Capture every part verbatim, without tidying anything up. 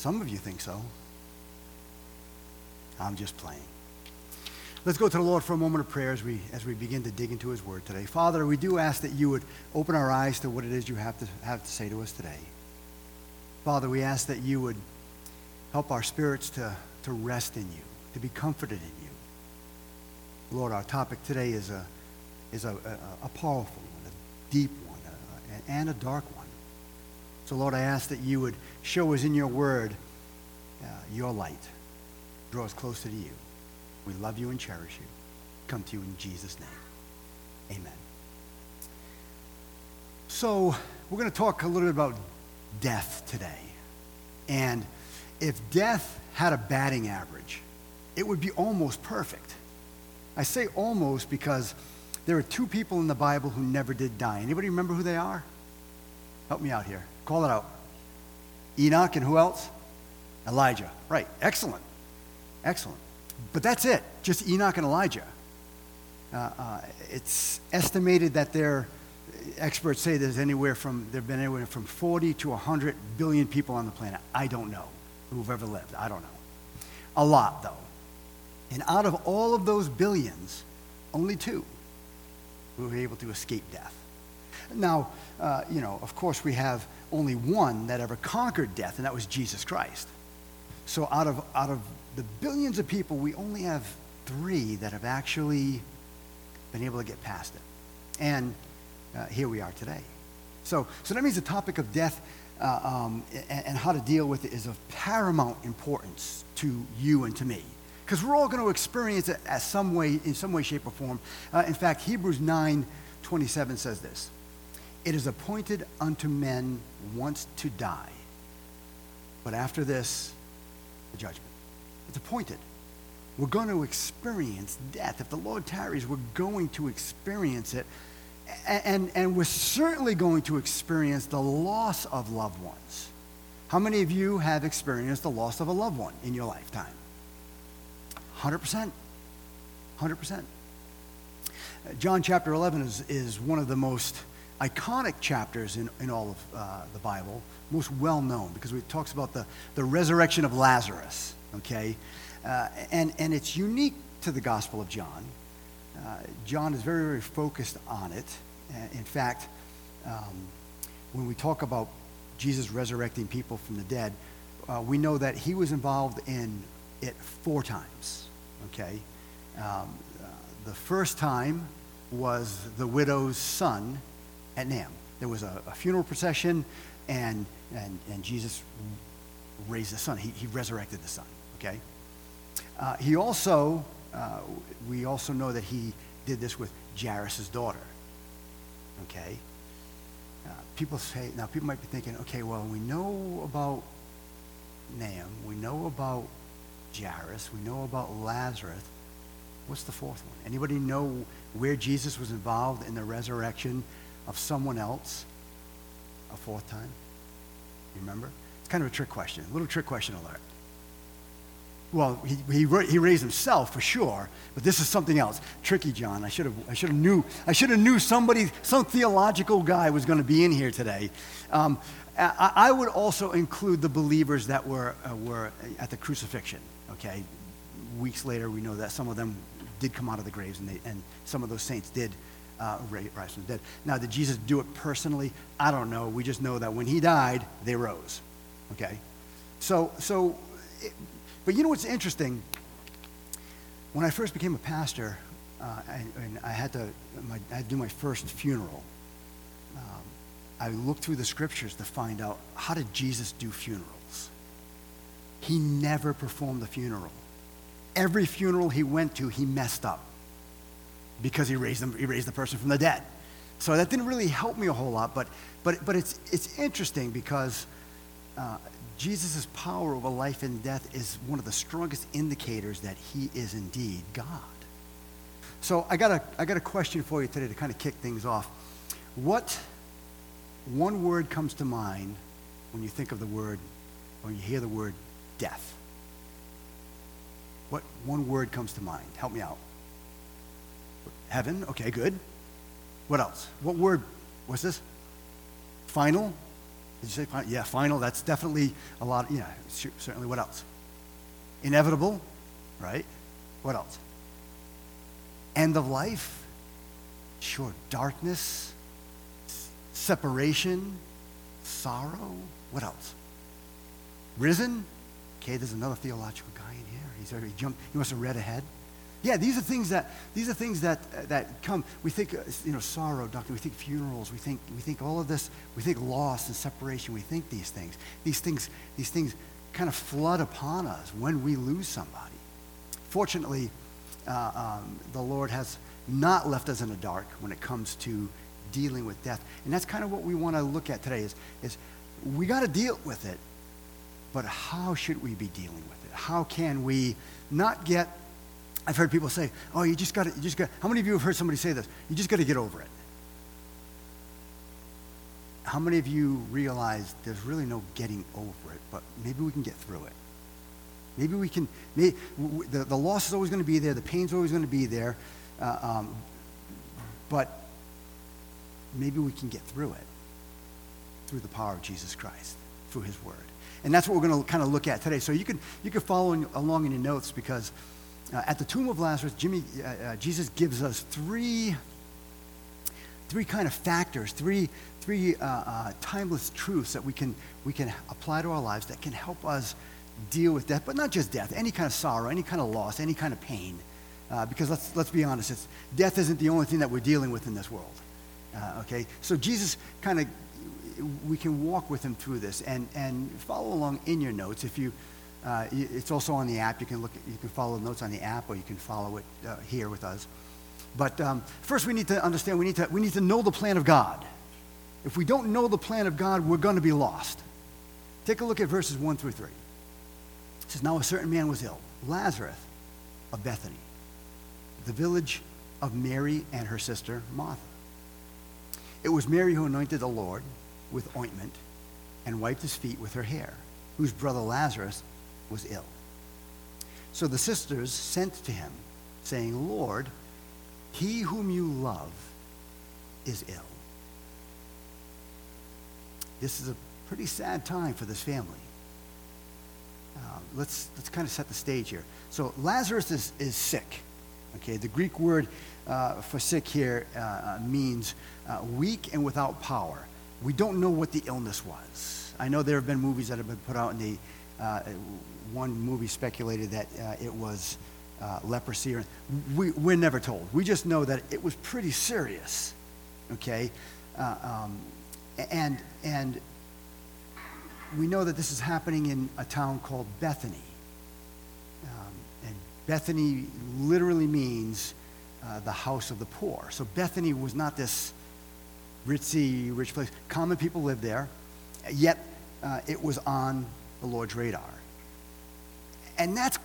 Some of you think so. I'm just playing. Let's go to the Lord for a moment of prayer as we, as we begin to dig into his word today. Father, we do ask that you would open our eyes to what it is you have to, have to say to us today. Father, we ask that you would help our spirits to, to rest in you, to be comforted in you. Lord, our topic today is a, is a, a, a powerful one, a deep one, a, and a dark one. So, Lord, I ask that you would show us in your word uh, your light. Draw us closer to you. We love you and cherish you. Come to you in Jesus' name. Amen. So, we're going to talk a little bit about death today. And if death had a batting average, it would be almost perfect. I say almost because there are two people in the Bible who never did die. Anybody remember who they are? Help me out here. Call it out. Enoch and who else? Elijah. Right. Excellent. Excellent. But that's it. Just Enoch and Elijah. Uh, uh, it's estimated that there, experts say there's anywhere from, there have been anywhere from forty to one hundred billion people on the planet. I don't know who've ever lived. I don't know. A lot, though. And out of all of those billions, only two were able to escape death. Now, uh, you know, of course, we have only one that ever conquered death, and that was Jesus Christ. So out of out of the billions of people, we only have three that have actually been able to get past it. And uh, here we are today. So, so that means the topic of death uh, um, and, and how to deal with it is of paramount importance to you and to me. Because we're all going to experience it as some way, in some way, shape, or form. Uh, in fact, Hebrews nine twenty-seven says this. It is appointed unto men once to die, but after this, the judgment. It's appointed. We're going to experience death. If the Lord tarries, we're going to experience it. And, and, and we're certainly going to experience the loss of loved ones. How many of you have experienced the loss of a loved one in your lifetime? one hundred percent. one hundred percent. John chapter eleven is, is one of the most iconic chapters in, in all of uh, the Bible, most well known, because it talks about the, the resurrection of Lazarus, okay? Uh, and, and it's unique to the Gospel of John. Uh, John is very, very focused on it. Uh, in fact, um, when we talk about Jesus resurrecting people from the dead, uh, we know that he was involved in it four times, okay? Um, uh, the first time was the widow's son at Nam. There was a, a funeral procession, and, and, and Jesus raised the son. He, he resurrected the son, okay? Uh, he also, uh, we also know that he did this with Jairus' daughter, okay? Uh, people say, now people might be thinking, okay, well, we know about Nahum, we know about Jairus, we know about Lazarus. What's the fourth one? Anybody know where Jesus was involved in the resurrection of someone else a fourth time? You remember? It's kind of a trick question, a little trick question alert. Well, he, he, he raised himself for sure, but this is something else. Tricky, John. I should have I should have knew I should have knew somebody, some theological guy was going to be in here today. Um, I, I would also include the believers that were uh, were at the crucifixion. Okay, weeks later, we know that some of them did come out of the graves, and they, and some of those saints did uh, rise from the dead. Now, did Jesus do it personally? I don't know. We just know that when he died, they rose. Okay, so so. It, But you know what's interesting? When I first became a pastor, uh, and, and I had to, my, I had to do my first funeral. Um, I looked through the scriptures to find out, how did Jesus do funerals? He never performed a funeral. Every funeral he went to, he messed up because he raised them, he raised the person from the dead. So that didn't really help me a whole lot. But but but it's it's interesting because. Uh, Jesus' power over life and death is one of the strongest indicators that he is indeed God. So I got a I got a question for you today to kind of kick things off. What one word comes to mind when you think of the word, when you hear the word death? What one word comes to mind? Help me out. Heaven, okay, good. What else? What word, what's this? Final? Did you say final? Yeah, final. That's definitely a lot. Yeah, certainly. What else? Inevitable, right? What else? End of life. Sure. Darkness, s- separation, sorrow. What else? Risen. Okay, there's another theological guy in here. He's already jumped. He must have read ahead. Yeah, these are things that these are things that uh, that come. We think, uh, you know, sorrow, doctor. We think funerals. We think we think all of this. We think loss and separation. We think these things. These things. These things kind of flood upon us when we lose somebody. Fortunately, uh, um, the Lord has not left us in the dark when it comes to dealing with death, and that's kind of what we want to look at today. Is is we got to deal with it, but how should we be dealing with it? How can we not get? I've heard people say, "Oh, you just got to, you just got." How many of you have heard somebody say this? You just got to get over it. How many of you realize there's really no getting over it, but maybe we can get through it? Maybe we can. Maybe, the the loss is always going to be there. The pain's always going to be there, uh, um, but maybe we can get through it through the power of Jesus Christ, through His Word, and that's what we're going to kind of look at today. So you can you can follow in, along in your notes because. Uh, at the tomb of Lazarus, Jimmy, uh, uh, Jesus gives us three, three kind of factors, three, three uh, uh, timeless truths that we can we can apply to our lives that can help us deal with death, but not just death, any kind of sorrow, any kind of loss, any kind of pain. Uh, because let's let's be honest, it's, death isn't the only thing that we're dealing with in this world. Uh, okay, so Jesus kind of we can walk with Him through this, and and follow along in your notes if you. Uh, it's also on the app. You can look. At, you can follow the notes on the app, or you can follow it uh, here with us. But um, first, we need to understand. We need to. We need to know the plan of God. If we don't know the plan of God, we're going to be lost. Take a look at verses one through three. It says, "Now a certain man was ill, Lazarus of Bethany, the village of Mary and her sister Martha. It was Mary who anointed the Lord with ointment and wiped His feet with her hair, whose brother Lazarus was ill. So the sisters sent to Him, saying, 'Lord, he whom you love is ill.'" This is a pretty sad time for this family. Uh, let's let's kind of set the stage here. So Lazarus is, is sick. Okay, the Greek word uh, for sick here uh, means uh, weak and without power. We don't know what the illness was. I know there have been movies that have been put out in the Uh, one movie speculated that uh, it was uh, leprosy. Or, we, we're never told. We just know that it was pretty serious, okay? Uh, um, and, and we know that this is happening in a town called Bethany. Um, and Bethany literally means uh, the house of the poor. So Bethany was not this ritzy, rich place. Common people lived there, yet uh, it was on the Lord's radar. And that's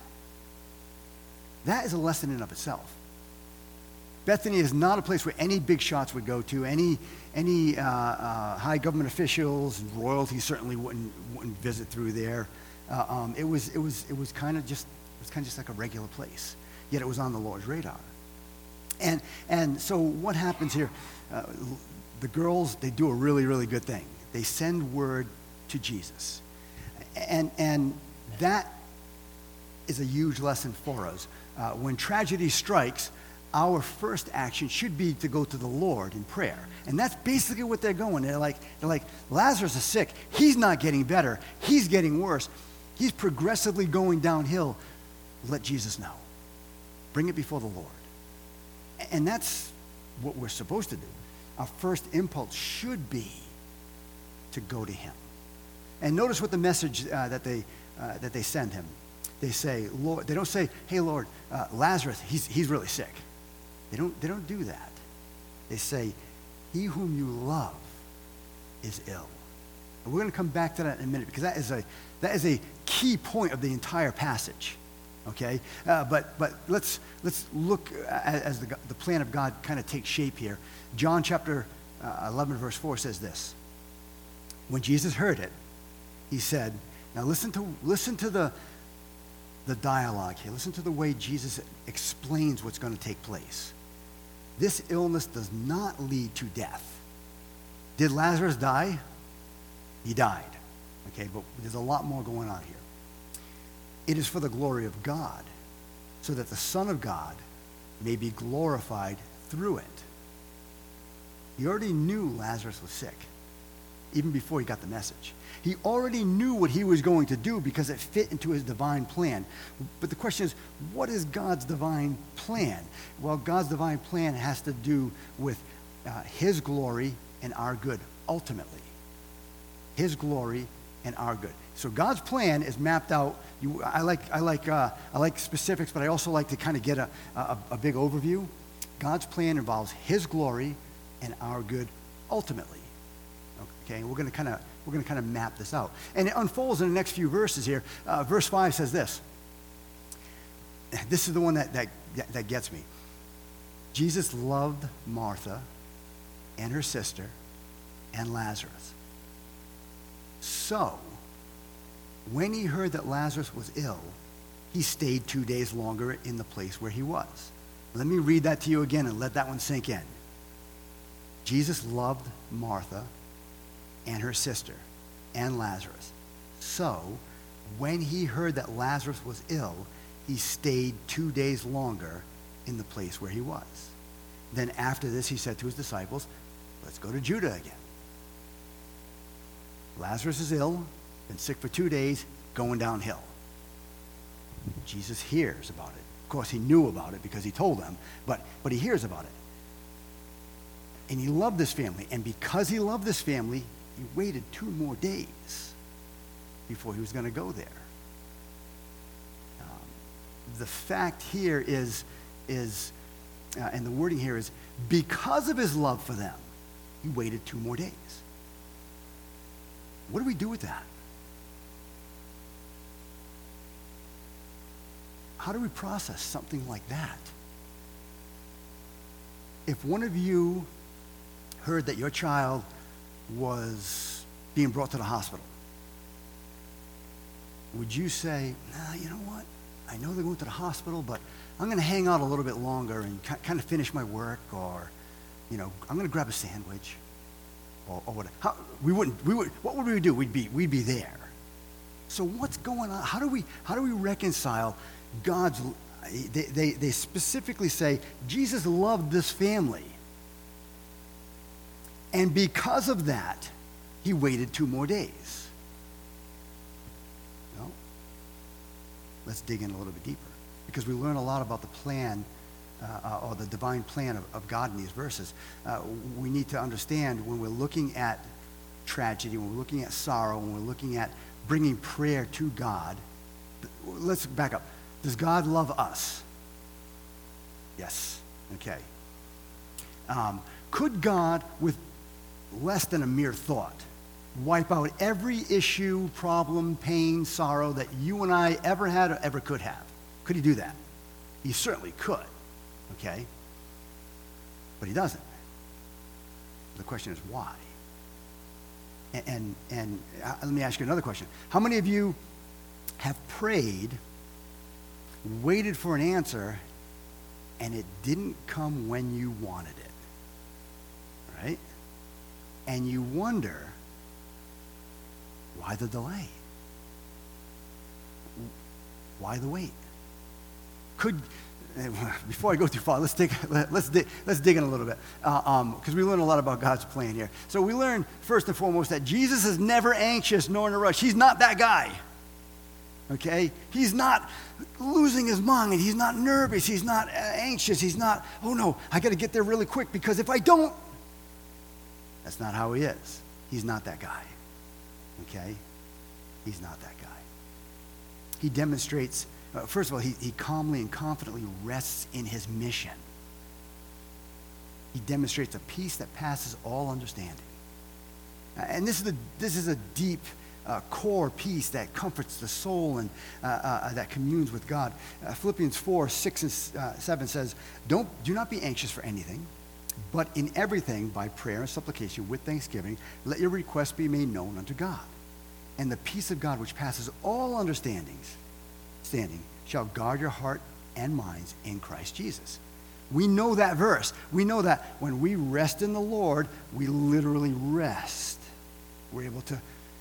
that is a lesson in and of itself. Bethany is not a place where any big shots would go to. Any any uh, uh, high government officials and royalty certainly wouldn't wouldn't visit through there. Uh, um, it was it was it was kind of just it was kind of just like a regular place. Yet it was on the Lord's radar. And and so what happens here? Uh, the girls, they do a really really good thing. They send word to Jesus. And, and that is a huge lesson for us. Uh, when tragedy strikes, our first action should be to go to the Lord in prayer. And that's basically what they're going. They're like, they're like, Lazarus is sick. He's not getting better. He's getting worse. He's progressively going downhill. Let Jesus know. Bring it before the Lord. And that's what we're supposed to do. Our first impulse should be to go to Him. And notice what the message uh, that they uh, that they send him. They say, Lord. They don't say, "Hey, Lord, uh, Lazarus, he's he's really sick." They don't they don't do that. They say, "He whom you love is ill." And we're going to come back to that in a minute because that is a that is a key point of the entire passage. Okay, uh, but but let's let's look as, as the the plan of God kind of takes shape here. John chapter uh, eleven verse four says this. When Jesus heard it, He said, now listen to listen to the, the dialogue here. Listen to the way Jesus explains what's going to take place. This illness does not lead to death. Did Lazarus die? He died. Okay, but there's a lot more going on here. It is for the glory of God, so that the Son of God may be glorified through it. He already knew Lazarus was sick, even before he got the message. He already knew what he was going to do because it fit into his divine plan. But the question is, what is God's divine plan? Well, God's divine plan has to do with uh, his glory and our good, ultimately. His glory and our good. So God's plan is mapped out. You, I like, I like, uh, I like specifics, but I also like to kind of get a, a, a big overview. God's plan involves his glory and our good, ultimately. Okay, and we're going to kind of we're going to kind of map this out, and it unfolds in the next few verses here. Uh, verse five says this. This is the one that, that that gets me. Jesus loved Martha and her sister and Lazarus. So, when he heard that Lazarus was ill, he stayed two days longer in the place where he was. Let me read that to you again and let that one sink in. Jesus loved Martha and her sister and Lazarus. So, when he heard that Lazarus was ill, he stayed two days longer in the place where he was. Then after this, he said to his disciples, let's go to Judah again. Lazarus is ill, been sick for two days, going downhill. Jesus hears about it. Of course, he knew about it because he told them, but, but he hears about it. And he loved this family. And because he loved this family, he waited two more days before he was going to go there. Um, the fact here is, is uh, and the wording here is, because of his love for them, he waited two more days. What do we do with that? How do we process something like that? If one of you heard that your child was being brought to the hospital, would you say, nah, you know what? I know they're going to the hospital, but I'm going to hang out a little bit longer and kind of finish my work, or, you know, I'm going to grab a sandwich, or, or whatever. How, we wouldn't. We would. What would we do? We'd be. We'd be there. So what's going on? How do we? How do we reconcile God's? They, they, they specifically say Jesus loved this family. And because of that, he waited two more days. Well, let's dig in a little bit deeper, because we learn a lot about the plan uh, or the divine plan of, of God in these verses. Uh, we need to understand, when we're looking at tragedy, when we're looking at sorrow, when we're looking at bringing prayer to God, let's back up. Does God love us? Yes. Okay. Um, could God, with less than a mere thought, wipe out every issue, problem, pain, sorrow that you and I ever had or ever could have? Could he do that? He certainly could. Okay? But he doesn't. The question is why? And, and, and uh, let me ask you another question. How many of you have prayed, waited for an answer, and it didn't come when you wanted it? Right? And you wonder, why the delay? Why the wait? Could, before I go too far, let's dig, let's dig, let's dig in a little bit, because uh, um, we learn a lot about God's plan here. So we learn, first and foremost, that Jesus is never anxious nor in a rush. He's not that guy. Okay? He's not losing his mind. He's not nervous. He's not uh, anxious. He's not, oh no, I got to get there really quick, because if I don't, that's not how he is. He's not that guy. Okay? He's not that guy. He demonstrates, uh, first of all, he, he calmly and confidently rests in his mission. He demonstrates a peace that passes all understanding. Uh, and this is, the, this is a deep uh, core peace that comforts the soul and uh, uh, that communes with God. Uh, Philippians four, six, and uh, seven says, Don't, do not be anxious for anything, but in everything, by prayer and supplication with thanksgiving, let your requests be made known unto God. And the peace of God, which passes all understandings, standing, shall guard your heart and minds in Christ Jesus. We know that verse. We know that when we rest in the Lord, we literally rest. We're able to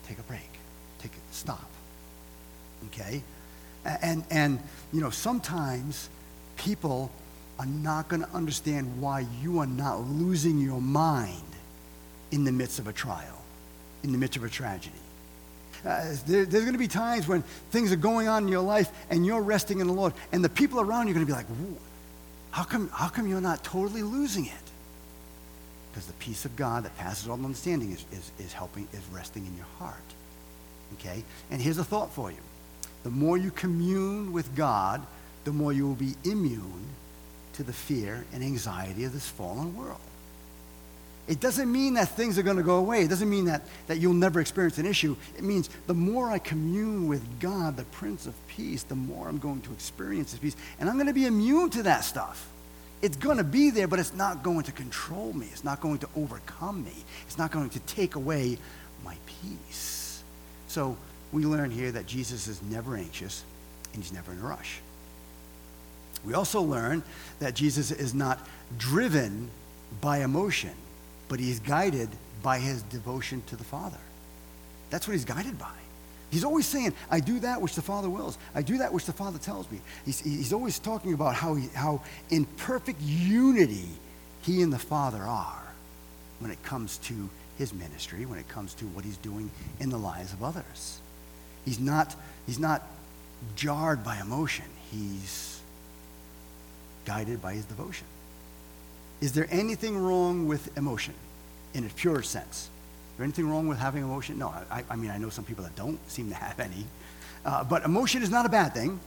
take a break. Take a stop. Okay? And, and you know, sometimes people are not going to understand why you are not losing your mind in the midst of a trial, in the midst of a tragedy. Uh, there, there's going to be times when things are going on in your life and you're resting in the Lord, and the people around you are going to be like, how come, how come you're not totally losing it? Because the peace of God that passes all understanding is, is, is helping, is resting in your heart. Okay? And here's a thought for you. The more you commune with God, the more you will be immune to the fear and anxiety of this fallen world. It doesn't mean that things are going to go away. It doesn't mean that, that you'll never experience an issue. It means the more I commune with God, the Prince of Peace, the more I'm going to experience His peace. And I'm going to be immune to that stuff. It's going to be there, but it's not going to control me. It's not going to overcome me. It's not going to take away my peace. So we learn here that Jesus is never anxious and He's never in a rush. We also learn that Jesus is not driven by emotion, but He's guided by His devotion to the Father. That's what He's guided by. He's always saying, I do that which the Father wills. I do that which the Father tells me. He's, he's always talking about how, he, how in perfect unity He and the Father are when it comes to His ministry, when it comes to what He's doing in the lives of others. He's not, he's not jarred by emotion. He's guided by His devotion. Is there anything wrong with emotion in a pure sense? Is there anything wrong with having emotion? No, I, I mean, I know some people that don't seem to have any. Uh, but emotion is not a bad thing.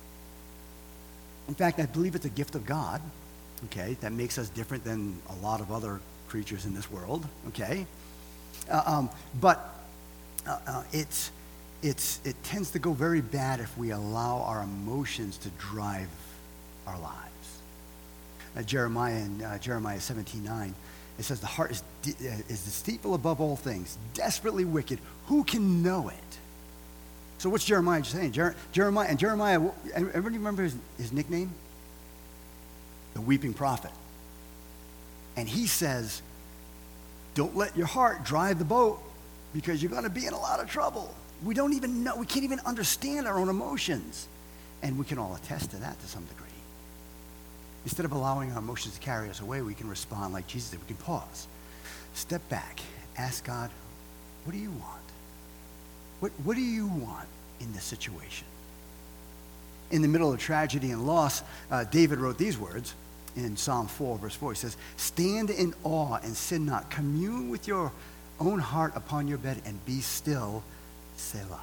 In fact, I believe it's a gift of God, okay, that makes us different than a lot of other creatures in this world, okay? Uh, um, but uh, uh, it's, it's, it tends to go very bad if we allow our emotions to drive our lives. Uh, Jeremiah in uh, Jeremiah seventeen nine, it says, the heart is, de- uh, is deceitful above all things, desperately wicked. Who can know it? So what's Jeremiah saying? Jer- Jeremiah, and Jeremiah, everybody remember his, his nickname? The weeping prophet. And he says, don't let your heart drive the boat because you're going to be in a lot of trouble. We don't even know, we can't even understand our own emotions. And we can all attest to that to some degree. Instead of allowing our emotions to carry us away, we can respond like Jesus did. We can pause, step back, ask God, what do you want? What, what do you want in this situation? In the middle of tragedy and loss, uh, David wrote these words in Psalm four, verse four. He says, stand in awe and sin not. Commune with your own heart upon your bed and be still, Selah.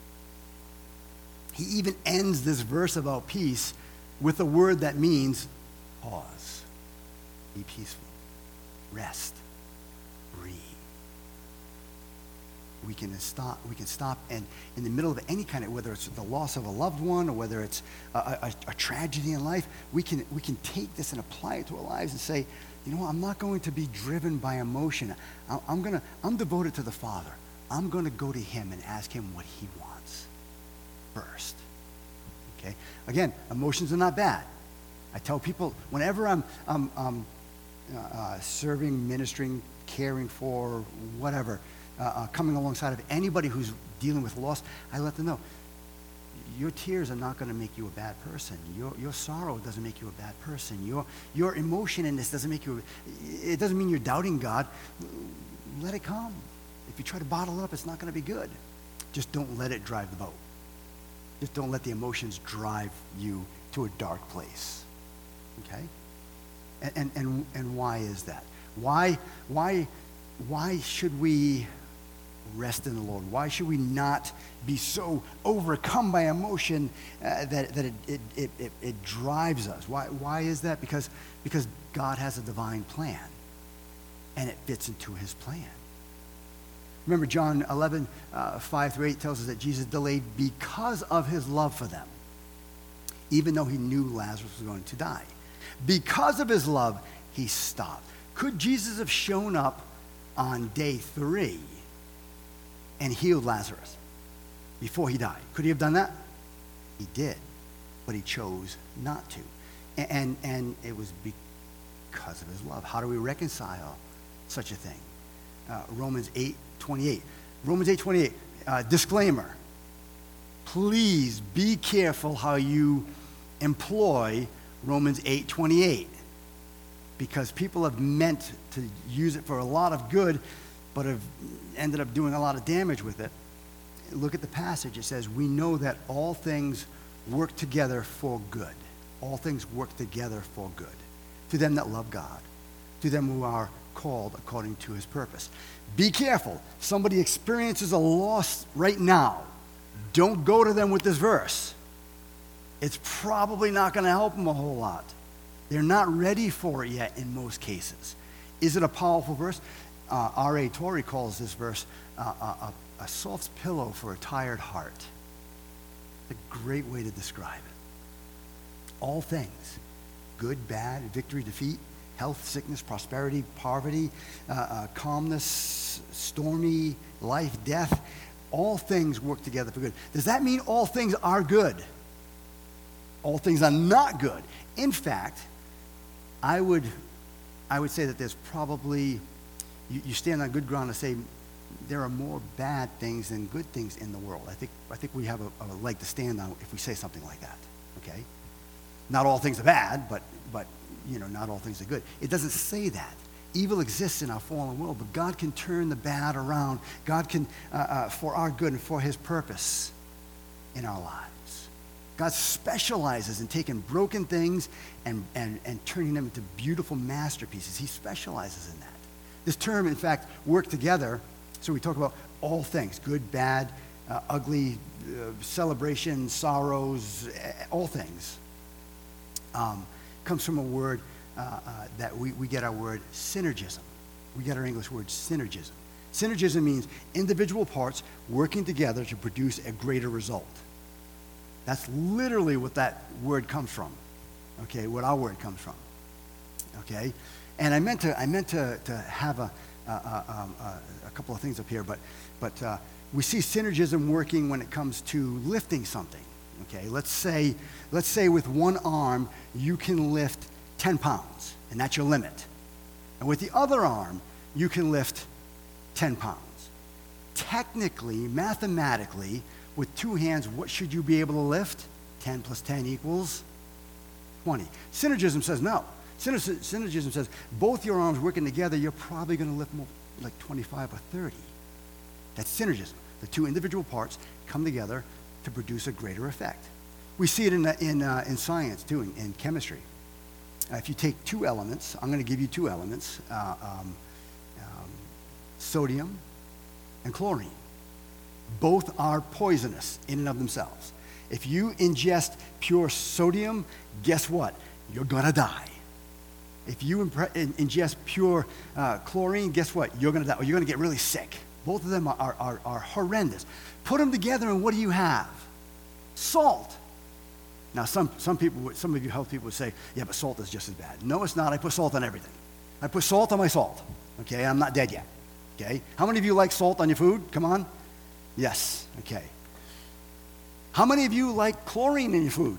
He even ends this verse about peace with a word that means pause, be peaceful, rest, breathe. We can stop. We can stop, and in the middle of any kind of, whether it's the loss of a loved one or whether it's a, a, a tragedy in life, we can we can take this and apply it to our lives and say, you know what? I'm not going to be driven by emotion. I, I'm gonna. I'm devoted to the Father. I'm going to go to Him and ask Him what He wants first. Okay. Again, emotions are not bad. I tell people whenever I'm, I'm, I'm uh, uh, serving, ministering, caring for, whatever, uh, uh, coming alongside of anybody who's dealing with loss, I let them know, your tears are not going to make you a bad person. Your, your sorrow doesn't make you a bad person. Your, your emotion in this doesn't make you, it doesn't mean you're doubting God. Let it come. If you try to bottle it up, it's not going to be good. Just don't let it drive the boat. Just don't let the emotions drive you to a dark place. Okay? And, and, and, and why is that? Why, why, why should we rest in the Lord? Why should we not be so overcome by emotion uh, that, that it, it, it, it, it drives us? Why, why is that? Because, because God has a divine plan, and it fits into His plan. Remember John eleven, uh, five through eight tells us that Jesus delayed because of His love for them, even though He knew Lazarus was going to die. Because of His love, He stopped. Could Jesus have shown up on day three and healed Lazarus before he died? Could He have done that? He did, but He chose not to. And, and, and it was because of His love. How do we reconcile such a thing? Uh, Romans eight twenty-eight. Romans eight twenty-eight. uh, disclaimer, please be careful how you employ Romans eight twenty-eight, because people have meant to use it for a lot of good, but have ended up doing a lot of damage with it. Look at the passage. It says, we know that all things work together for good. All things work together for good. To them that love God. To them who are called according to his purpose. Be careful. Somebody experiences a loss right now. Don't go to them with this verse. It's probably not going to help them a whole lot. They're not ready for it yet in most cases. Is it a powerful verse? Uh, R A Torrey calls this verse uh, a, a, a soft pillow for a tired heart. It's a great way to describe it. All things, good, bad, victory, defeat, health, sickness, prosperity, poverty, uh, uh, calmness, stormy, life, death, all things work together for good. Does that mean all things are good? All things are not good. In fact, I would, I would say that there's probably, you, you stand on good ground to say there are more bad things than good things in the world. I think, I think we have a, a leg to stand on if we say something like that, okay? Not all things are bad, but, but you know, not all things are good. It doesn't say that. Evil exists in our fallen world, but God can turn the bad around. God can, uh, uh, for our good and for his purpose in our lives. God specializes in taking broken things and, and, and turning them into beautiful masterpieces. He specializes in that. This term, in fact, work together. So we talk about all things, good, bad, uh, ugly, uh, celebration, sorrows, all things. Um, comes from a word uh, uh, that we, we get our word synergism. We get our English word synergism. Synergism means individual parts working together to produce a greater result. That's literally what that word comes from, okay, what our word comes from, okay? And I meant to, I meant to, to have a, a, a, um, a, a couple of things up here, but, but uh, we see synergism working when it comes to lifting something, okay? Let's say, let's say with one arm, you can lift ten pounds, and that's your limit. And with the other arm, you can lift ten pounds. Technically, mathematically, with two hands, what should you be able to lift? ten plus ten equals twenty. Synergism says no. Syner- synergism says both your arms working together, you're probably going to lift more like twenty-five or thirty. That's synergism. The two individual parts come together to produce a greater effect. We see it in, in, uh, in science, too, in, in chemistry. Uh, if you take two elements, I'm going to give you two elements, uh, um, um, sodium and chlorine. Both are poisonous in and of themselves. If you ingest pure sodium, guess what? You're going to die. If you impre- in- ingest pure uh, chlorine, guess what? You're going to die, or you're going to get really sick. Both of them are, are, are, are horrendous. Put them together, and what do you have? Salt. Now, some, some people, would, some of you health people would say, yeah, but salt is just as bad. No, it's not. I put salt on everything. I put salt on my salt, okay? I'm not dead yet, okay? How many of you like salt on your food? Come on. Yes, okay. How many of you like chlorine in your food?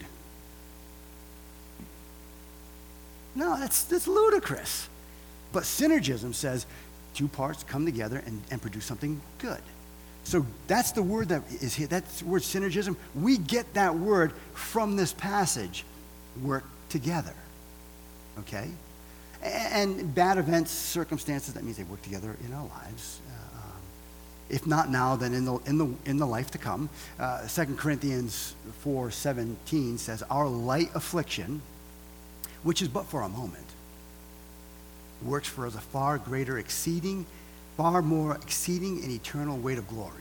No, that's, that's ludicrous. But synergism says two parts come together and, and produce something good. So that's the word that is here. That's the word synergism. We get that word from this passage, work together, okay? And bad events, circumstances, that means they work together in our lives. Uh, um, if not now, then in the, in the, in the life to come. Uh, Second Corinthians four seventeen says, our light affliction, which is but for a moment, works for us a far greater exceeding, far more exceeding and eternal weight of glory.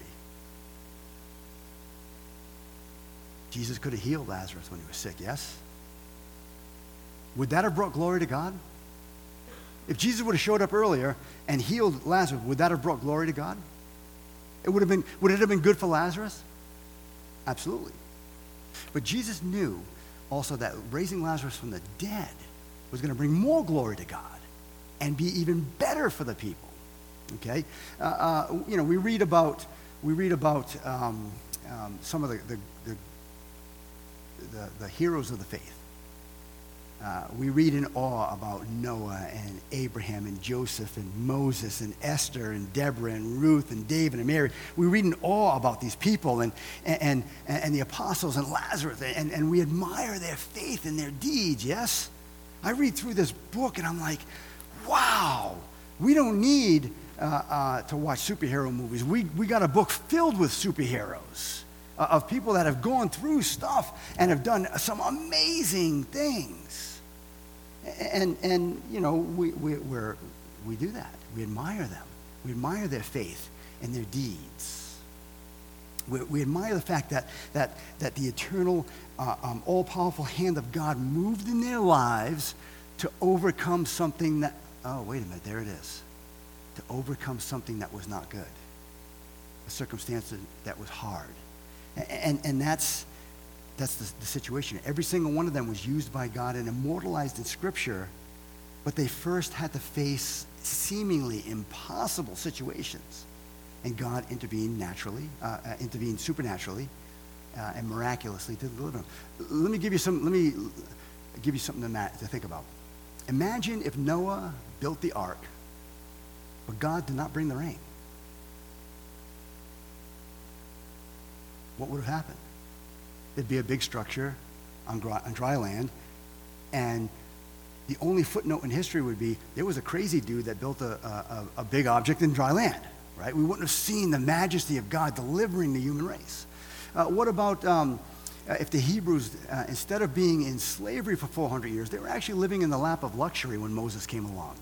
Jesus could have healed Lazarus when he was sick, yes? Would that have brought glory to God? If Jesus would have showed up earlier and healed Lazarus, would that have brought glory to God? It would have been, would it have been good for Lazarus? Absolutely. But Jesus knew also that raising Lazarus from the dead was going to bring more glory to God and be even better for the people. Okay, uh, uh, you know, we read about we read about um, um, some of the the, the the the heroes of the faith. Uh, we read in awe about Noah and Abraham and Joseph and Moses and Esther and Deborah and Ruth and David and Mary. We read in awe about these people and, and, and, and the apostles and Lazarus, and, and we admire their faith and their deeds, yes? I read through this book and I'm like, wow, we don't need uh, uh, to watch superhero movies. We, we got a book filled with superheroes, uh, of people that have gone through stuff and have done some amazing things. And, and you know, we, we, we're, we do that. We admire them. We admire their faith and their deeds. We, we admire the fact that, that, that the eternal, uh, um, all-powerful hand of God moved in their lives to overcome something that, oh, wait a minute, there it is. To overcome something that was not good. A circumstance that was hard. And, and, and that's... That's the, the situation. Every single one of them was used by God and immortalized in Scripture, but they first had to face seemingly impossible situations. And God intervened naturally, uh, uh, intervened supernaturally, uh, and miraculously to deliver them. Let me give you some. Let me give you something to, ma- to think about. Imagine if Noah built the ark, but God did not bring the rain. What would have happened? There'd be a big structure on dry, on dry land, and the only footnote in history would be there was a crazy dude that built a, a, a big object in dry land, right? We wouldn't have seen the majesty of God delivering the human race. Uh, what about um, if the Hebrews, uh, instead of being in slavery for four hundred years, they were actually living in the lap of luxury when Moses came along?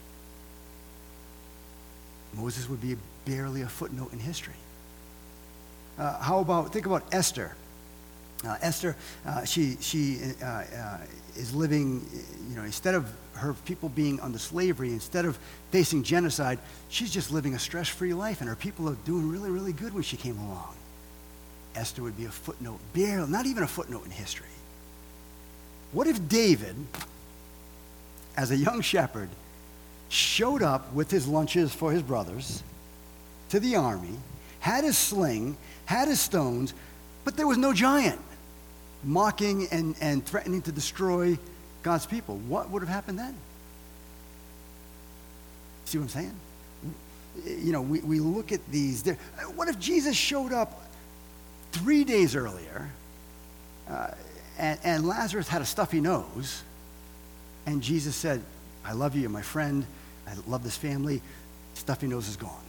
Moses would be barely a footnote in history. Uh, how about, think about Esther. Uh, Esther, uh, she, she uh, uh, is living, you know, instead of her people being under slavery, instead of facing genocide, she's just living a stress-free life, and her people are doing really, really good when she came along. Esther would be a footnote, barely, not even a footnote in history. What if David, as a young shepherd, showed up with his lunches for his brothers to the army, had his sling, had his stones, but there was no giant mocking and, and threatening to destroy God's people? What would have happened then? See what I'm saying? You know, we, we look at these. What if Jesus showed up three days earlier uh, and, and Lazarus had a stuffy nose, and Jesus said, I love you, you're my friend, I love this family, stuffy nose is gone.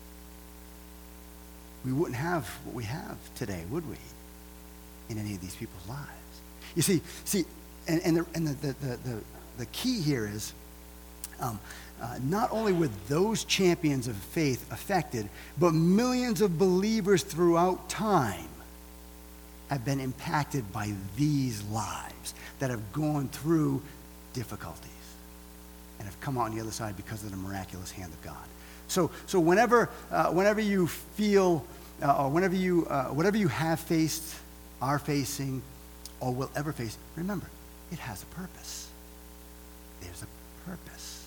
We wouldn't have what we have today, would we? In any of these people's lives. You see, see, and, and, the, and the, the, the, the key here is um, uh, not only were those champions of faith affected, but millions of believers throughout time have been impacted by these lives that have gone through difficulties and have come out on the other side because of the miraculous hand of God. So, so whenever, uh, whenever you feel, uh, or whenever you, uh, whatever you have faced, are facing, or will ever face, remember, it has a purpose. There's a purpose.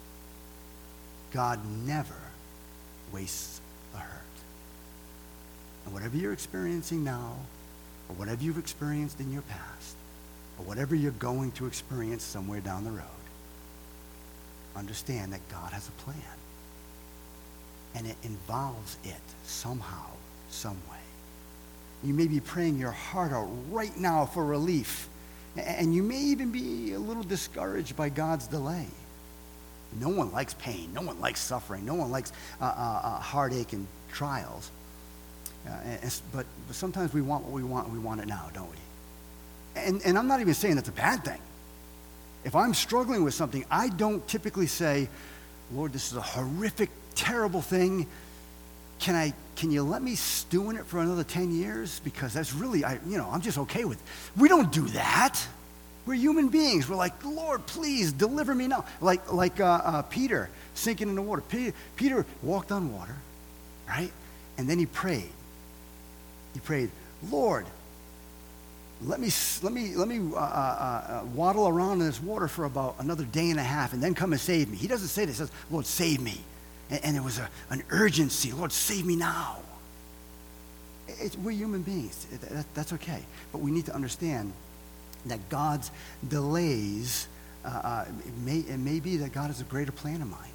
God never wastes a hurt. And whatever you're experiencing now, or whatever you've experienced in your past, or whatever you're going to experience somewhere down the road, understand that God has a plan. And it involves it somehow, some way. You may be praying your heart out right now for relief. And you may even be a little discouraged by God's delay. No one likes pain. No one likes suffering. No one likes uh, uh, uh, heartache and trials. Uh, and, but, but sometimes we want what we want, and we want it now, don't we? And, and I'm not even saying that's a bad thing. If I'm struggling with something, I don't typically say, Lord, this is a horrific, terrible thing. Can I? Can you let me stew in it for another ten years? Because that's really, I, you know, I'm just okay with it. We don't do that. We're human beings. We're like, Lord, please deliver me now. Like, like uh, uh, Peter sinking in the water. Peter, Peter walked on water, right? And then he prayed. He prayed, Lord, let me let me let me uh, uh, uh, waddle around in this water for about another day and a half, and then come and save me. He doesn't say this. He says, Lord, save me. And, and there was a, an urgency. Lord, save me now. It, we're human beings. It, that, that's okay. But we need to understand that God's delays, uh, uh, it, may, it may be that God has a greater plan in mind.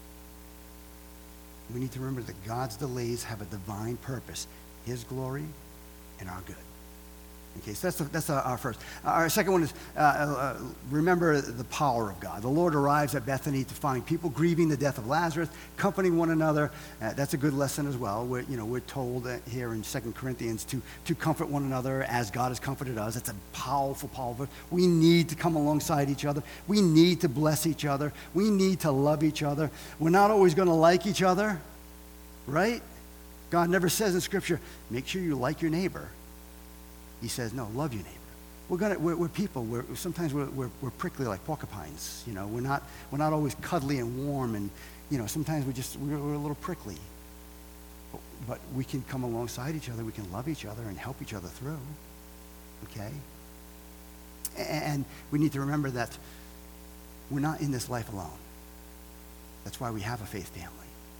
We need to remember that God's delays have a divine purpose, his glory and our good. Okay, so that's, the, that's our first. Our second one is uh, uh, remember the power of God. The Lord arrives at Bethany to find people grieving the death of Lazarus, comforting one another. Uh, that's a good lesson as well. We're, you know, we're told uh, here in Second Corinthians to, to comfort one another as God has comforted us. It's a powerful, powerful. We need to come alongside each other. We need to bless each other. We need to love each other. We're not always going to like each other, right? God never says in Scripture, make sure you like your neighbor. He says, no, love your neighbor. We're gonna, we're, we're people. We're, sometimes we're, we're, we're prickly like porcupines. You know, we're not, we're not always cuddly and warm, and you know, sometimes we just we're, we're a little prickly. But, but we can come alongside each other. We can love each other and help each other through. Okay. And we need to remember that we're not in this life alone. That's why we have a faith family.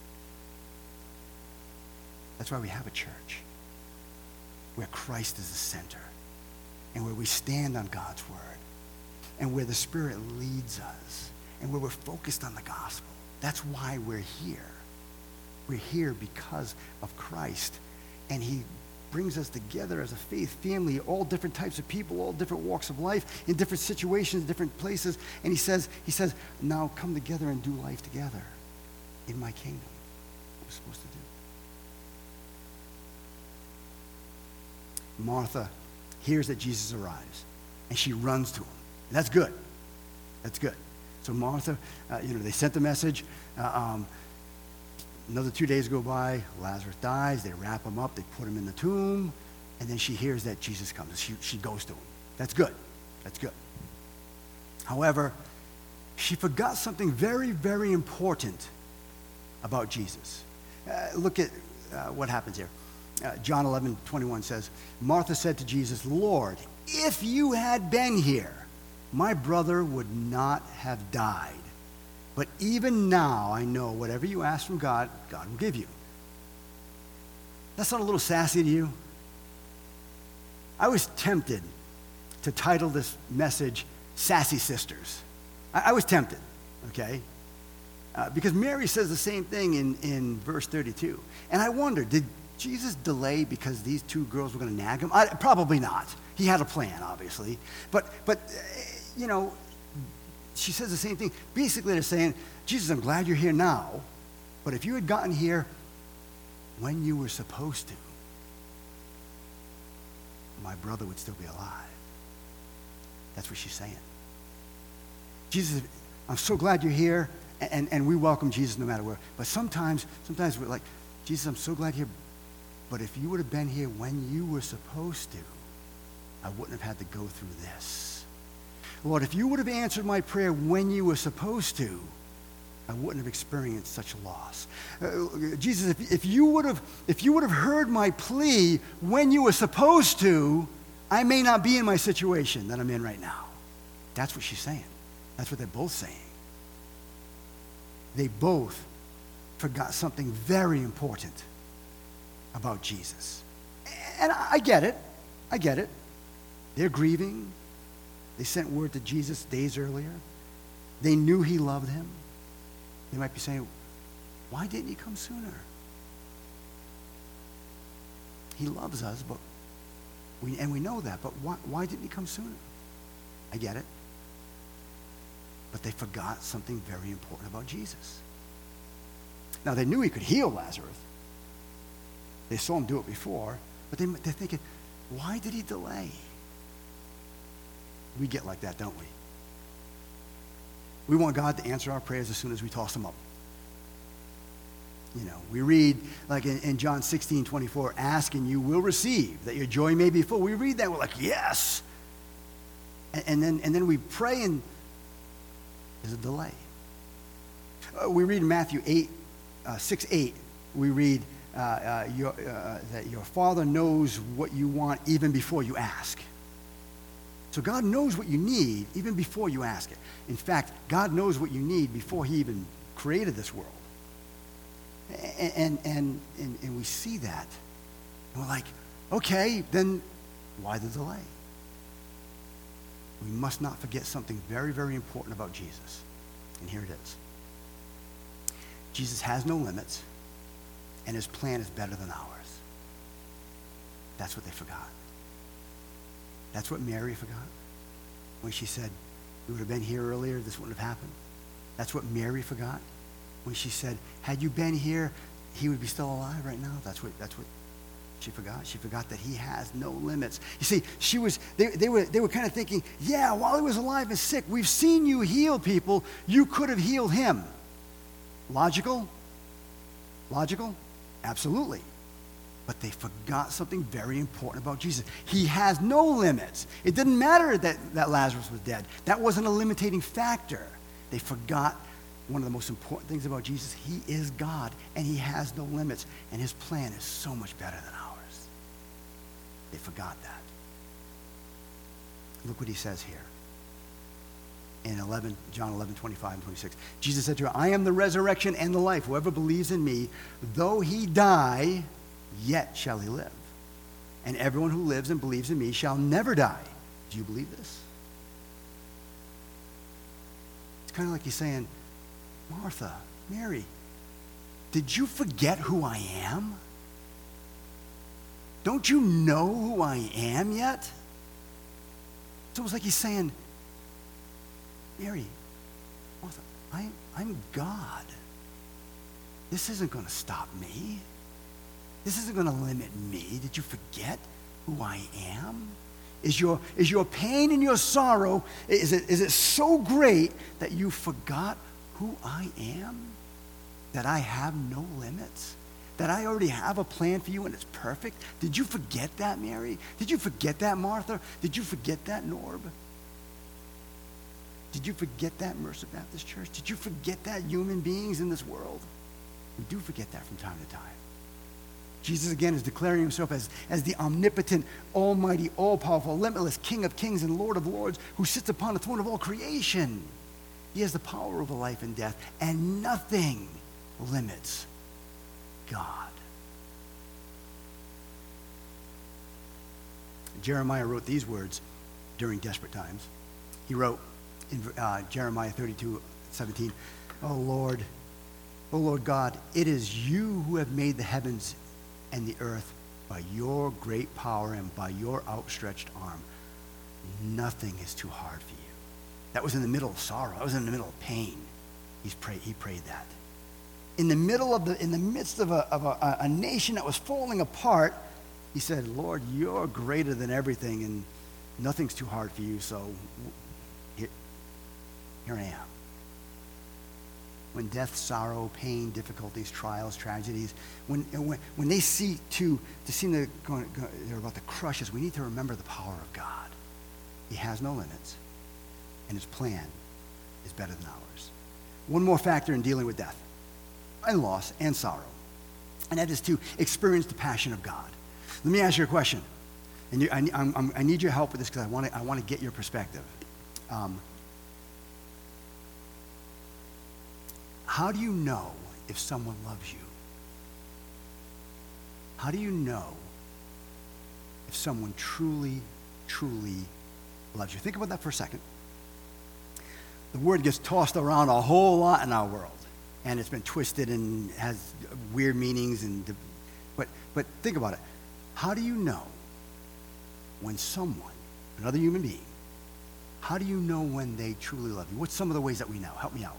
That's why we have a church, where Christ is the center, and where we stand on God's word, and where the Spirit leads us, and where we're focused on the gospel. That's why we're here. We're here because of Christ, and he brings us together as a faith family, all different types of people, all different walks of life, in different situations, different places, and he says, he says, now come together and do life together in my kingdom. What we're supposed to do. Martha hears that Jesus arrives, and she runs to him. And that's good. That's good. So Martha, uh, you know, they sent the message. Uh, um, another two days go by. Lazarus dies. They wrap him up. They put him in the tomb. And then she hears that Jesus comes. She, she goes to him. That's good. That's good. However, she forgot something very, very important about Jesus. Uh, look at uh, what happens here. Uh, John eleven twenty-one says, Martha said to Jesus, Lord, if you had been here, my brother would not have died. But even now I know whatever you ask from God, God will give you. That's not a little sassy to you? I was tempted to title this message, Sassy Sisters. I, I was tempted, okay? Uh, because Mary says the same thing in, in verse thirty-two. And I wondered, did Jesus delay because these two girls were going to nag him? I, probably not. He had a plan, obviously. But, but uh, you know, she says the same thing. Basically, they're saying, Jesus, I'm glad you're here now, but if you had gotten here when you were supposed to, my brother would still be alive. That's what she's saying. Jesus, I'm so glad you're here, and, and, and we welcome Jesus no matter where. But sometimes, sometimes we're like, Jesus, I'm so glad you're here. But if you would have been here when you were supposed to, I wouldn't have had to go through this. Lord, if you would have answered my prayer when you were supposed to, I wouldn't have experienced such loss. Uh, Jesus, if, if you would have, if you would have heard my plea when you were supposed to, I may not be in my situation that I'm in right now. That's what she's saying. That's what they're both saying. They both forgot something very important about Jesus. And I get it. I get it. They're grieving. They sent word to Jesus days earlier. They knew he loved him. They might be saying, why didn't he come sooner? He loves us, but we, and we know that, but why, why didn't he come sooner? I get it. But they forgot something very important about Jesus. Now, they knew he could heal Lazarus. They saw him do it before, but they, they're thinking, why did he delay? We get like that, don't we? We want God to answer our prayers as soon as we toss them up. You know, we read, like in, in John sixteen twenty-four, ask and you will receive, that your joy may be full. We read that, we're like, yes. And, and, then, and then we pray and there's a delay. Uh, we read in Matthew eight, uh, six eight, we read, Uh, uh, your, uh, that your Father knows what you want even before you ask. So God knows what you need even before you ask it. In fact, God knows what you need before he even created this world. And, and, and, and, and we see that. And we're like, okay, then why the delay? we must not forget something very, very important about Jesus. And here it is. Jesus has no limits, and his plan is better than ours. That's what they forgot. That's what Mary forgot when she said, "We would have been here earlier, this wouldn't have happened." That's what Mary forgot when she said, "Had you been here, he would be still alive right now." That's what that's what she forgot. She forgot that he has no limits. You see, she was they, they were they were kind of thinking, yeah, while he was alive and sick, we've seen you heal people. You could have healed him. Logical? Logical? Absolutely. But they forgot something very important about Jesus. He has no limits. It didn't matter that, that Lazarus was dead. That wasn't a limiting factor. They forgot one of the most important things about Jesus. He is God, and he has no limits, and his plan is so much better than ours. They forgot that. Look what he says here. In eleven, John eleven, twenty-five and twenty-six. Jesus said to her, "I am the resurrection and the life. Whoever believes in me, though he die, yet shall he live. And everyone who lives and believes in me shall never die." Do you believe this? It's kind of like he's saying, Martha, Mary, did you forget who I am? Don't you know who I am yet? It's almost like he's saying, Mary, Martha, I, I'm God. This isn't going to stop me. This isn't going to limit me. Did you forget who I am? Is your, is your pain and your sorrow, is it, is it so great that you forgot who I am? That I have no limits? That I already have a plan for you and it's perfect? Did you forget that, Mary? Did you forget that, Martha? Did you forget that, Norb? Did you forget that, Mercer Baptist Church? Did you forget that, human beings in this world? We do forget that from time to time. Jesus, again, is declaring himself as, as the omnipotent, almighty, all-powerful, limitless King of kings and Lord of lords who sits upon the throne of all creation. He has the power over life and death, and nothing limits God. Jeremiah wrote these words during desperate times. He wrote in uh, Jeremiah thirty-two, seventeen, "Oh Lord, oh Lord God, it is you who have made the heavens and the earth by your great power and by your outstretched arm. Nothing is too hard for you." That was in the middle of sorrow. That was in the middle of pain. He's pray, he prayed that. In the middle of the, in the midst of, a, of a, a nation that was falling apart, he said, "Lord, you're greater than everything, and nothing's too hard for you, so here, here I am." When death, sorrow, pain, difficulties, trials, tragedies, when, when, when they seek to, to seem to go, go, they're about to crush us, we need to remember the power of God. He has no limits, and his plan is better than ours. One more factor in dealing with death and loss and sorrow, and that is to experience the passion of God. Let me ask you a question, and you, I, I'm, I need your help with this because I want to I want to get your perspective. Um, How do you know if someone loves you? How do you know if someone truly, truly loves you? Think about that for a second. The word gets tossed around a whole lot in our world, and it's been twisted and has weird meanings. And but but think about it. How do you know when someone, another human being, how do you know when they truly love you? What's some of the ways that we know? Help me out.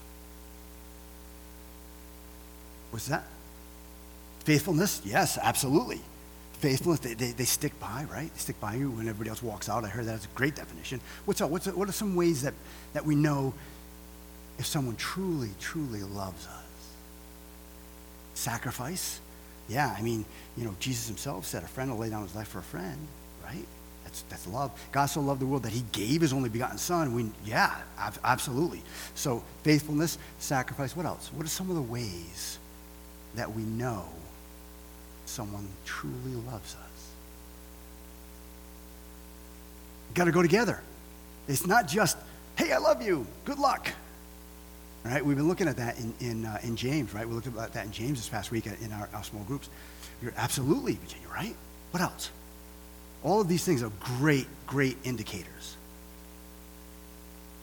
What's that? Faithfulness? Yes, absolutely. Faithfulness, they, they, they stick by, right? They stick by you when everybody else walks out. I heard that as a great definition. What's up? What's, what are some ways that, that we know if someone truly, truly loves us? Sacrifice? Yeah, I mean, you know, Jesus himself said a friend will lay down his life for a friend, right? That's, that's love. God so loved the world that he gave his only begotten son. We, yeah, ab- absolutely. So faithfulness, sacrifice, what else? What are some of the ways that we know someone truly loves us? Got to go together. It's not just, hey, I love you, good luck. All right, we've been looking at that in in, uh, in James, right? We looked at that in James this past week in our, our small groups. You're absolutely, Virginia, right? What else? All of these things are great, great indicators.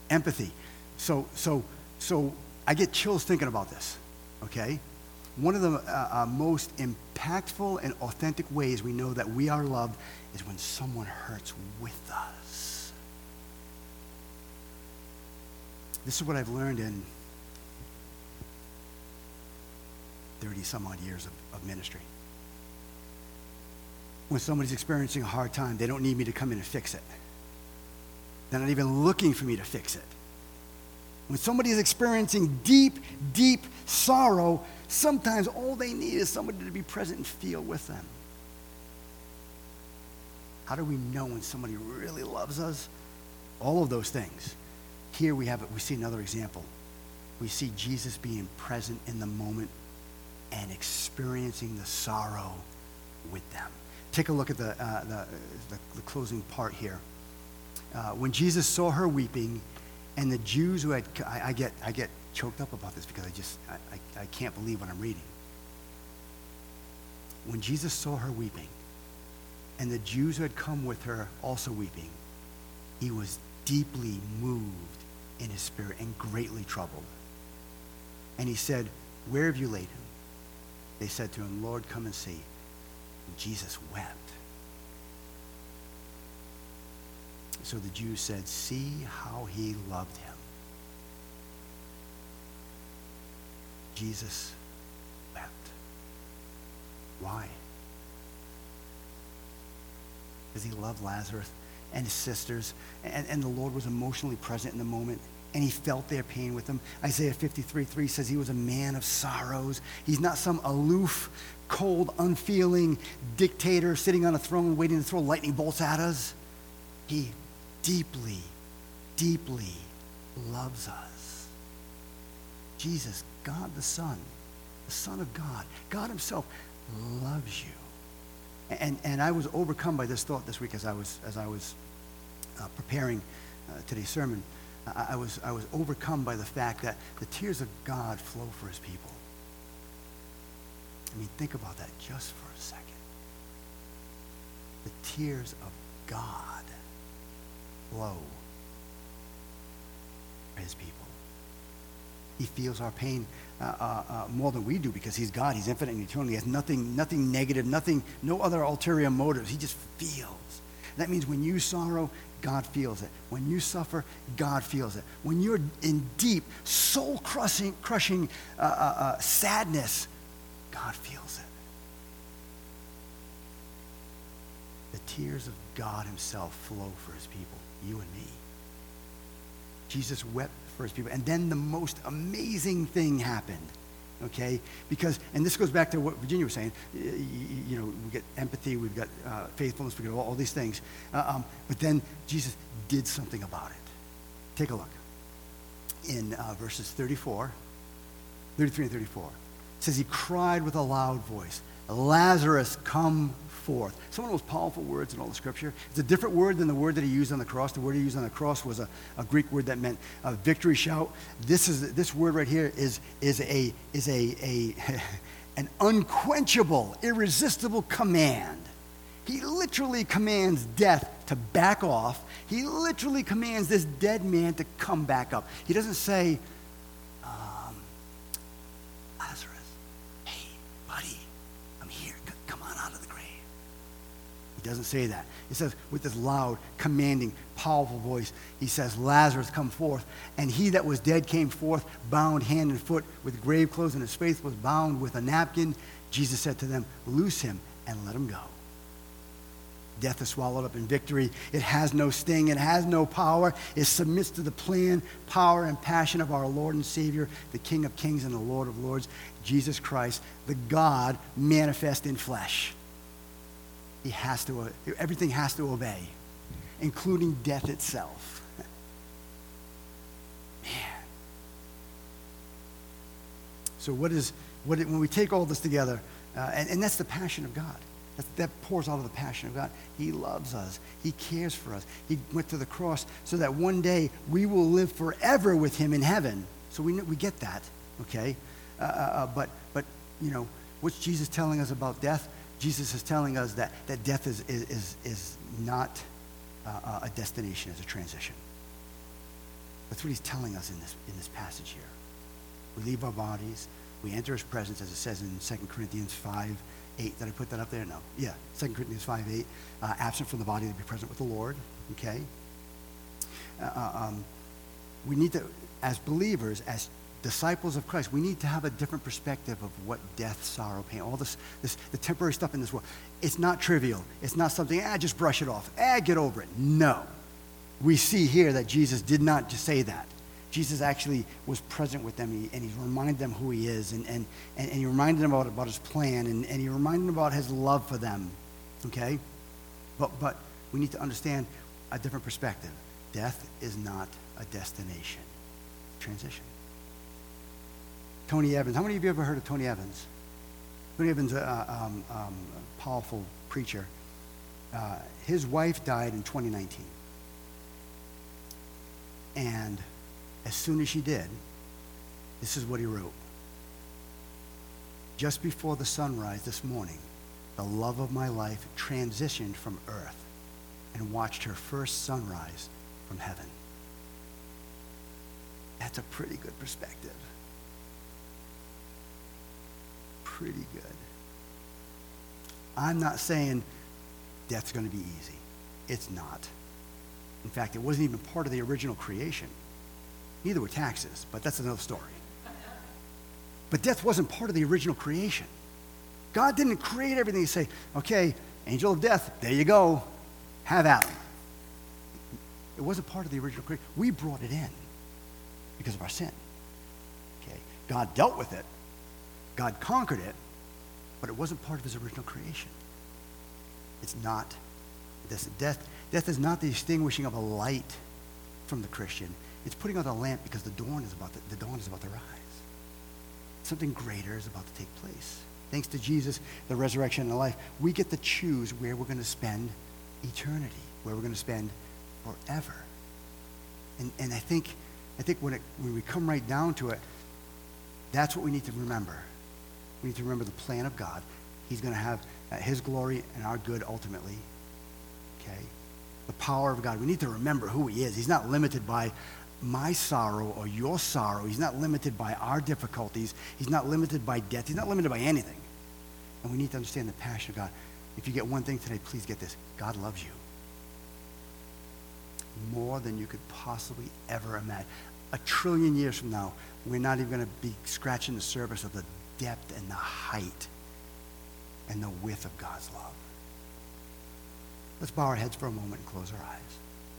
Empathy. So, so, so I get chills thinking about this, okay? One of the uh, uh, most impactful and authentic ways we know that we are loved is when someone hurts with us. This is what I've learned in thirty some odd years of, of ministry. When somebody's experiencing a hard time, they don't need me to come in and fix it. They're not even looking for me to fix it. When somebody is experiencing deep, deep sorrow, sometimes all they need is somebody to be present and feel with them. How do we know when somebody really loves us? All of those things. Here we have it. We see another example. We see Jesus being present in the moment and experiencing the sorrow with them. Take a look at the uh, the, the, the closing part here. Uh, when Jesus saw her weeping, and the Jews who had, I, I get I get choked up about this because I just, I, I, I can't believe what I'm reading. When Jesus saw her weeping, and the Jews who had come with her also weeping, he was deeply moved in his spirit and greatly troubled. And he said, "Where have you laid him?" They said to him, "Lord, come and see." And Jesus wept. So the Jews said, "See how he loved him." Jesus wept. Why? Because he loved Lazarus and his sisters, and, and the Lord was emotionally present in the moment, and he felt their pain with them. Isaiah fifty-three three says he was a man of sorrows. He's not some aloof, cold, unfeeling dictator sitting on a throne waiting to throw lightning bolts at us. He deeply, deeply loves us. Jesus, God the Son, the Son of God, God himself loves you. And, and I was overcome by this thought this week as I was, as I was uh, preparing uh, today's sermon. I, I, was, I was overcome by the fact that the tears of God flow for his people. I mean, think about that just for a second. The tears of God flow for his people. He feels our pain uh, uh, uh, more than we do because he's God. He's infinite and eternal. He has nothing, nothing negative, nothing, no other ulterior motives. He just feels. That means when you sorrow, God feels it. When you suffer, God feels it. When you're in deep, soul-crushing, crushing uh, uh, uh, sadness, God feels it. The tears of God himself flow for his people, you and me. Jesus wept for his people. And then the most amazing thing happened, okay? Because, and this goes back to what Virginia was saying, you, you know, we get empathy, we've got uh, faithfulness, we got all, all these things. Uh, um, but then Jesus did something about it. Take a look. In uh, verses thirty-four, thirty-three and thirty-four, it says he cried with a loud voice, "Lazarus, come forth." It's one of the most powerful words in all the scripture. It's a different word than the word that he used on the cross. The word he used on the cross was a, a Greek word that meant a victory shout. This is this word right here is is a is a, a an unquenchable, irresistible command. He literally commands death to back off. He literally commands this dead man to come back up. He doesn't say, um, "Lazarus, hey, buddy, I'm here. Come on out of the grave." He doesn't say that. He says with this loud, commanding, powerful voice, he says, "Lazarus, come forth." And he that was dead came forth, bound hand and foot with grave clothes, and his face was bound with a napkin. Jesus said to them, "Loose him and let him go." Death is swallowed up in victory. It has no sting. It has no power. It submits to the plan, power, and passion of our Lord and Savior, the King of Kings and the Lord of Lords, Jesus Christ, the God manifest in flesh. He has to, everything has to obey, including death itself. Man. So what is, what it, when we take all this together, uh, and, and that's the passion of God. That, that pours out of the passion of God. He loves us. He cares for us. He went to the cross so that one day we will live forever with him in heaven. So we, we get that, okay? Uh, uh, but, but, you know, what's Jesus telling us about death? Jesus is telling us that, that death is, is, is not uh, a destination, it's a transition. That's what he's telling us in this, in this passage here. We leave our bodies. We enter his presence, as it says in Second Corinthians five eight. Did I put that up there? No. Yeah, Second Corinthians five eight. Uh, absent from the body to be present with the Lord. Okay? Uh, um, we need to, as believers, as disciples of Christ, we need to have a different perspective of what death, sorrow, pain, all this, this, the temporary stuff in this world. It's not trivial. It's not something, ah, just brush it off. Ah, get over it. No. We see here that Jesus did not just say that. Jesus actually was present with them, and he reminded them who he is, and, and, and he reminded them about, about his plan, and, and he reminded them about his love for them, okay? But, but we need to understand a different perspective. Death is not a destination. Transition. Tony Evans. How many of you ever heard of Tony Evans? Tony Evans, a uh, um, um, a powerful preacher. Uh, his wife died in twenty nineteen. And as soon as she did, this is what he wrote. Just before the sunrise this morning, the love of my life transitioned from earth and watched her first sunrise from heaven. That's a pretty good perspective. Pretty good. I'm not saying death's going to be easy. It's not. In fact, it wasn't even part of the original creation. Neither were taxes, but that's another story. But death wasn't part of the original creation. God didn't create everything and say, okay, angel of death, there you go. Have at him. It wasn't part of the original creation. We brought it in because of our sin. Okay? God dealt with it. God conquered it, but it wasn't part of his original creation. It's not this death. Death is not the extinguishing of a light from the Christian. It's putting out a lamp because the dawn is about to, the dawn is about to rise. Something greater is about to take place. Thanks to Jesus, the resurrection and the life, we get to choose where we're going to spend eternity, where we're going to spend forever. And and I think I think when it when we come right down to it, that's what we need to remember. We need to remember the plan of God. He's going to have uh, his glory and our good ultimately. Okay? The power of God. We need to remember who he is. He's not limited by my sorrow or your sorrow. He's not limited by our difficulties. He's not limited by death. He's not limited by anything. And we need to understand the passion of God. If you get one thing today, please get this. God loves you more than you could possibly ever imagine. A trillion years from now, we're not even going to be scratching the surface of the depth and the height and the width of God's love. Let's bow our heads for a moment and close our eyes.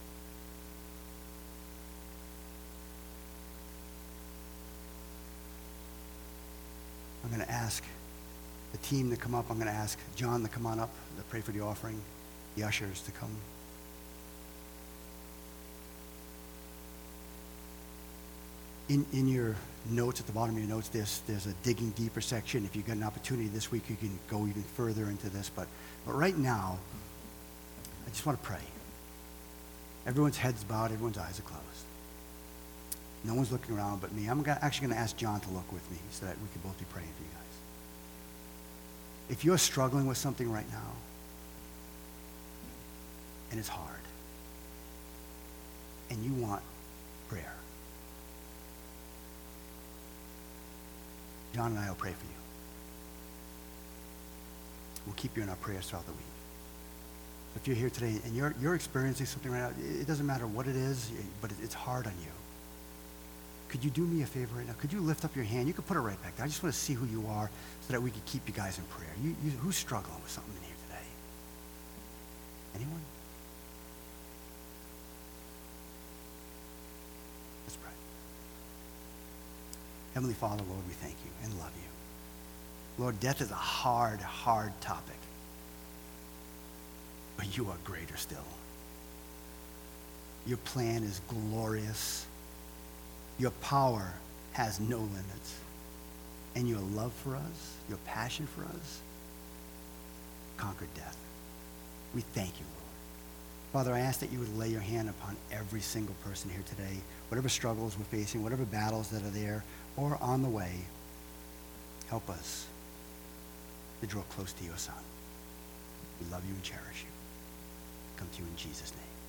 I'm going to ask the team to come up. I'm going to ask John to come on up to pray for the offering, the ushers to come. In, in your notes, at the bottom of your notes, there's, there's a digging deeper section. If you get an opportunity this week, you can go even further into this. But, but right now, I just want to pray. Everyone's head's bowed, everyone's eyes are closed. No one's looking around but me. I'm gonna, actually going to ask John to look with me so that we can both be praying for you guys. If you're struggling with something right now, and it's hard, and you want prayer, John and I will pray for you. We'll keep you in our prayers throughout the week. If you're here today and you're, you're experiencing something right now, it doesn't matter what it is, but it's hard on you. Could you do me a favor right now? Could you lift up your hand? You can put it right back there. I just want to see who you are so that we can keep you guys in prayer. You, you, who's struggling with something in here today? Anyone? Let's pray. Heavenly Father, Lord, we thank you and love you. Lord, death is a hard, hard topic. But you are greater still. Your plan is glorious. Your power has no limits. And your love for us, your passion for us, conquered death. We thank you, Lord. Father, I ask that you would lay your hand upon every single person here today, whatever struggles we're facing, whatever battles that are there or on the way. Help us to draw close to your Son. We love you and cherish you. Come to you in Jesus' name.